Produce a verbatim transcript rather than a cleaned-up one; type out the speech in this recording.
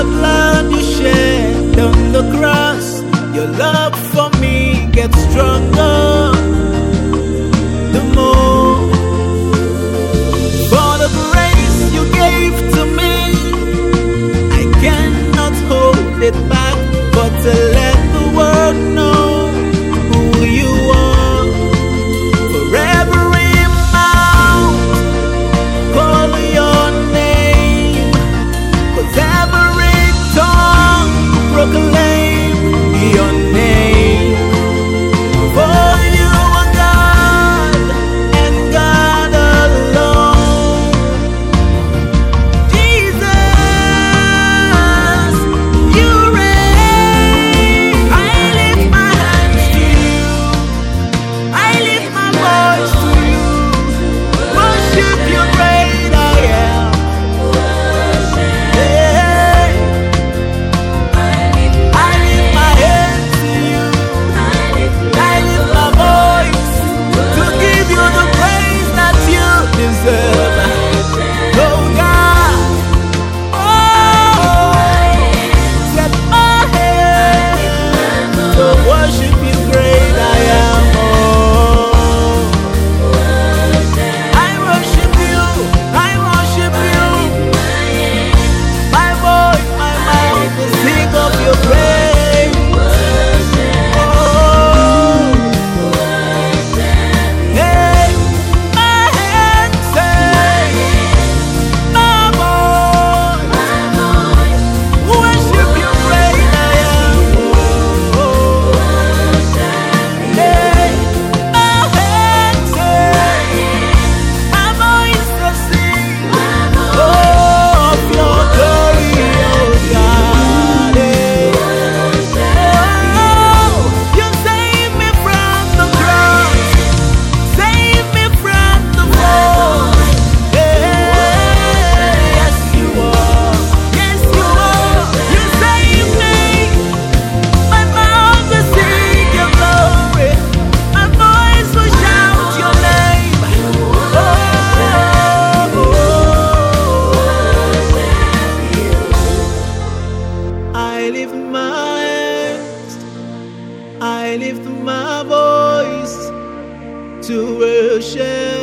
blood you shed on the cross, your love for me gets stronger. The more for the grace you gave to me, I cannot hold it back, but to let the world know who you are. For every mouth call your name, 'cause every tongue proclaim your name. For you are God and God alone. Jesus, you reign. I lift my hands to you, I lift my voice to you, worship you, great I am. Hey, I lift my hands to you, I lift my voice to give you the praise that you deserve. Oh God, oh, set my hands to worship you, great I am. Oh, I worship you, I worship you. My voice, my mouth will sing of your praise. Oh, hey, my hands say, my voice, worship you, great I am. Oh, hey, my hands say, my voice will sing oh, of your glory, oh God. Hey. Oh, you save me from the cross, save me from the fall. Hey, yes you are, yes you are. You save me. My mouth will sing your glory, my voice will shout your name. Oh, I lift my hands, I lift my voice to worship